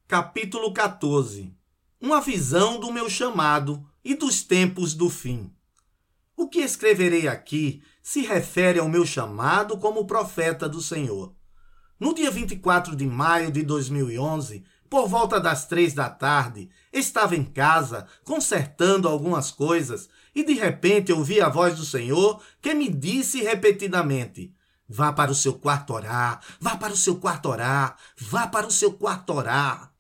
Capítulo 14. Uma visão do meu chamado e dos tempos do fim. O que escreverei aqui se refere ao meu chamado como profeta do Senhor. No dia 24 de maio de 2011, por volta das 3 da tarde, estava em casa consertando algumas coisas e de repente ouvi a voz do Senhor que me disse repetidamente: vá para o seu quarto orar, vá para o seu quarto orar, vá para o seu quarto orar.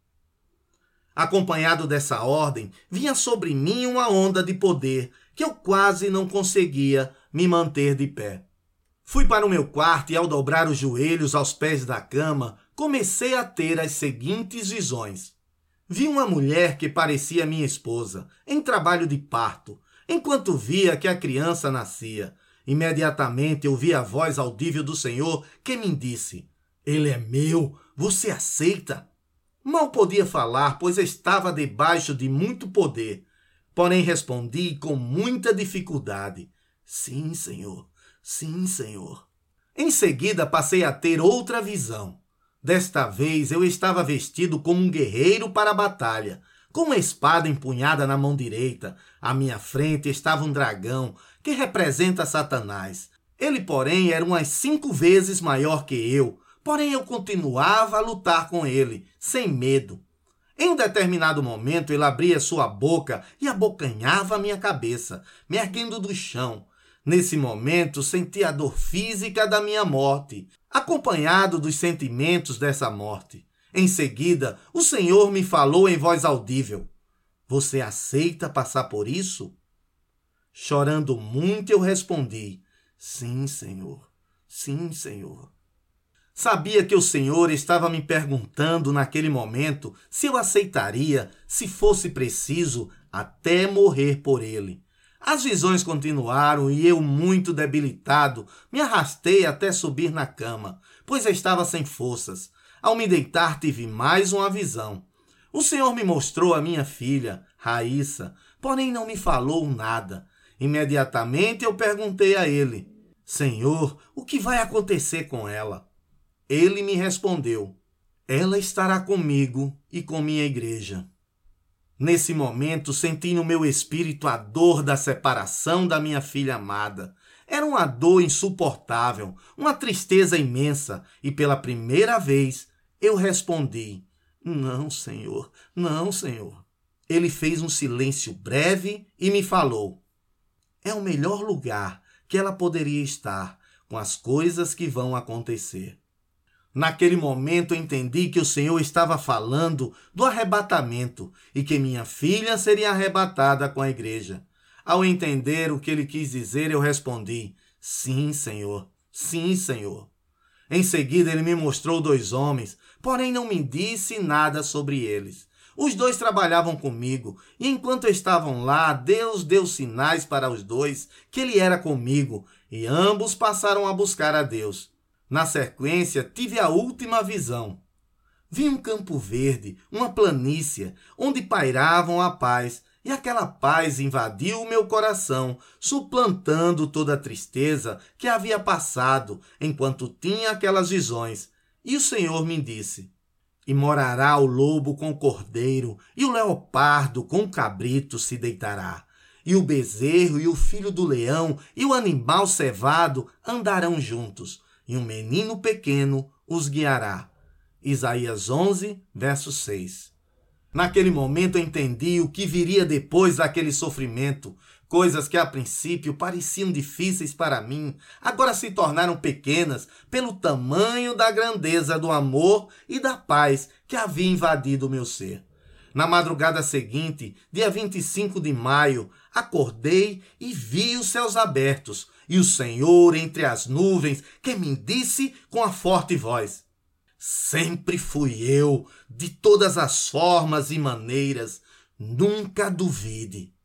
Acompanhado dessa ordem, vinha sobre mim uma onda de poder que eu quase não conseguia me manter de pé. Fui para o meu quarto e, ao dobrar os joelhos aos pés da cama, comecei a ter as seguintes visões. Vi uma mulher que parecia minha esposa, em trabalho de parto, enquanto via que a criança nascia. Imediatamente ouvi a voz audível do Senhor que me disse: Ele é meu, você aceita? Mal podia falar, pois estava debaixo de muito poder. Porém respondi com muita dificuldade: sim, Senhor, sim, Senhor. Em seguida passei a ter outra visão. Desta vez eu estava vestido como um guerreiro para a batalha, com uma espada empunhada na mão direita. À minha frente estava um dragão, que representa Satanás. Ele, porém, era umas 5 vezes maior que eu. Porém, eu continuava a lutar com ele, sem medo. Em um determinado momento, ele abria sua boca e abocanhava a minha cabeça, me erguendo do chão. Nesse momento, senti a dor física da minha morte, acompanhado dos sentimentos dessa morte. Em seguida, o Senhor me falou em voz audível: você aceita passar por isso? Chorando muito, eu respondi: sim, Senhor, sim, Senhor. Sabia que o Senhor estava me perguntando naquele momento se eu aceitaria, se fosse preciso, até morrer por ele. As visões continuaram e eu, muito debilitado, me arrastei até subir na cama, pois estava sem forças. Ao me deitar, tive mais uma visão. O Senhor me mostrou a minha filha, Raíssa, porém não me falou nada. Imediatamente eu perguntei a ele: Senhor, o que vai acontecer com ela? Ele me respondeu: ela estará comigo e com minha igreja. Nesse momento, senti no meu espírito a dor da separação da minha filha amada. Era uma dor insuportável, uma tristeza imensa, e pela primeira vez eu respondi: não, Senhor, não, Senhor. Ele fez um silêncio breve e me falou: é o melhor lugar que ela poderia estar, com as coisas que vão acontecer. Naquele momento eu entendi que o Senhor estava falando do arrebatamento e que minha filha seria arrebatada com a igreja. Ao entender o que ele quis dizer, eu respondi: sim, Senhor, sim, Senhor. Em seguida ele me mostrou 2 homens, porém não me disse nada sobre eles. Os 2 trabalhavam comigo, e enquanto estavam lá, Deus deu sinais para os 2 que ele era comigo, e ambos passaram a buscar a Deus. Na sequência, tive a última visão. Vi um campo verde, uma planície, onde pairavam a paz, e aquela paz invadiu o meu coração, suplantando toda a tristeza que havia passado enquanto tinha aquelas visões. E o Senhor me disse: e morará o lobo com o cordeiro, e o leopardo com o cabrito se deitará. E o bezerro e o filho do leão e o animal cevado andarão juntos, e um menino pequeno os guiará. Isaías 11, verso 6. Naquele momento eu entendi o que viria depois daquele sofrimento. Coisas que a princípio pareciam difíceis para mim, agora se tornaram pequenas pelo tamanho da grandeza do amor e da paz que havia invadido o meu ser. Na madrugada seguinte, dia 25 de maio, acordei e vi os céus abertos, e o Senhor entre as nuvens, que me disse com a forte voz: sempre fui eu, de todas as formas e maneiras, nunca duvide.